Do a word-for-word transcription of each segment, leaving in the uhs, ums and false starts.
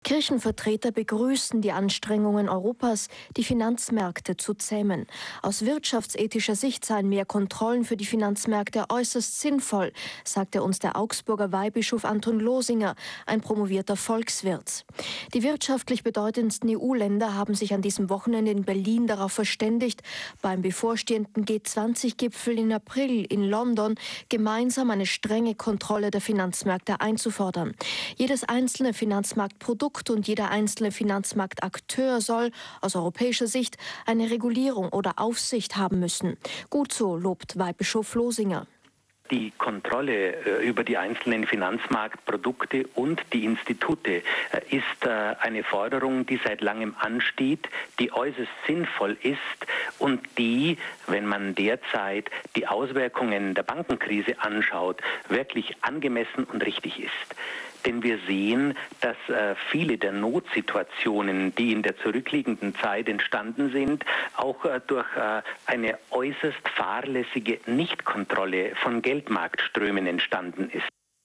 Kirchenvertreter begrüßen die Anstrengungen Europas, die Finanzmärkte zu zähmen. Aus wirtschaftsethischer Sicht seien mehr Kontrollen für die Finanzmärkte äußerst sinnvoll, sagte uns der Augsburger Weihbischof Anton Losinger, ein promovierter Volkswirt. Die wirtschaftlich bedeutendsten E U-Länder haben sich an diesem Wochenende in Berlin darauf verständigt, beim bevorstehenden G zwanzig Gipfel im April in London gemeinsam eine strenge Kontrolle der Finanzmärkte einzufordern. Jedes einzelne Finanzmarktprodukt und jeder einzelne Finanzmarktakteur soll aus europäischer Sicht eine Regulierung oder Aufsicht haben müssen. Gut so, lobt Weihbischof Losinger. Die Kontrolle äh, über die einzelnen Finanzmarktprodukte und die Institute äh, ist äh, eine Forderung, die seit langem ansteht, die äußerst sinnvoll ist und die, wenn man derzeit die Auswirkungen der Bankenkrise anschaut, wirklich angemessen und richtig ist. Denn wir sehen, dass äh, viele der Notsituationen, die in der zurückliegenden Zeit entstanden sind, auch äh, durch äh, eine äußerst fahrlässige Nichtkontrolle von Geldmarktströmen entstanden ist.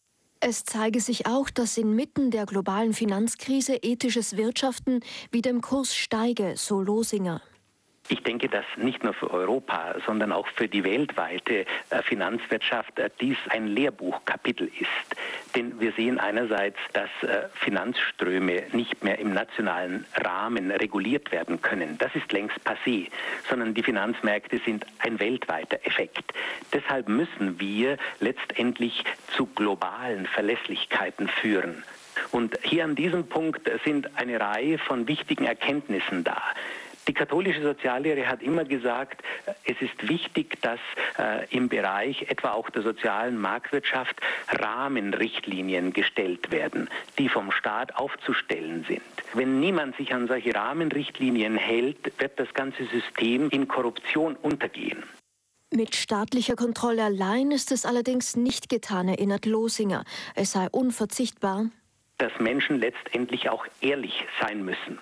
Es zeige sich auch, dass inmitten der globalen Finanzkrise ethisches Wirtschaften wieder im Kurs steige, so Losinger. Ich denke, dass nicht nur für Europa, sondern auch für die weltweite äh, Finanzwirtschaft äh, dies ein Lehrbuchkapitel ist. Denn wir sehen einerseits, dass äh, Finanzströme nicht mehr im nationalen Rahmen reguliert werden können. Das ist längst passé, sondern die Finanzmärkte sind ein weltweiter Effekt. Deshalb müssen wir letztendlich zu globalen Verlässlichkeiten führen. Und hier an diesem Punkt sind eine Reihe von wichtigen Erkenntnissen da. Die katholische Soziallehre hat immer gesagt, es ist wichtig, dass äh, im Bereich etwa auch der sozialen Marktwirtschaft Rahmenrichtlinien gestellt werden, die vom Staat aufzustellen sind. Wenn niemand sich an solche Rahmenrichtlinien hält, wird das ganze System in Korruption untergehen. Mit staatlicher Kontrolle allein ist es allerdings nicht getan, erinnert Losinger. Es sei unverzichtbar, dass Menschen letztendlich auch ehrlich sein müssen.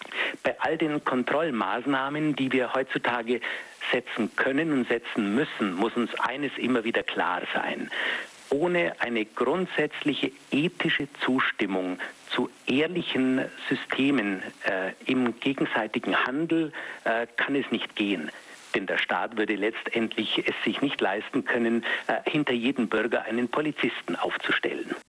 Bei all den Kontrollmaßnahmen, die wir heutzutage setzen können und setzen müssen, muss uns eines immer wieder klar sein. Ohne eine grundsätzliche ethische Zustimmung zu ehrlichen Systemen äh, im gegenseitigen Handel äh, kann es nicht gehen. Denn der Staat würde letztendlich es sich nicht leisten können, äh, hinter jedem Bürger einen Polizisten aufzustellen.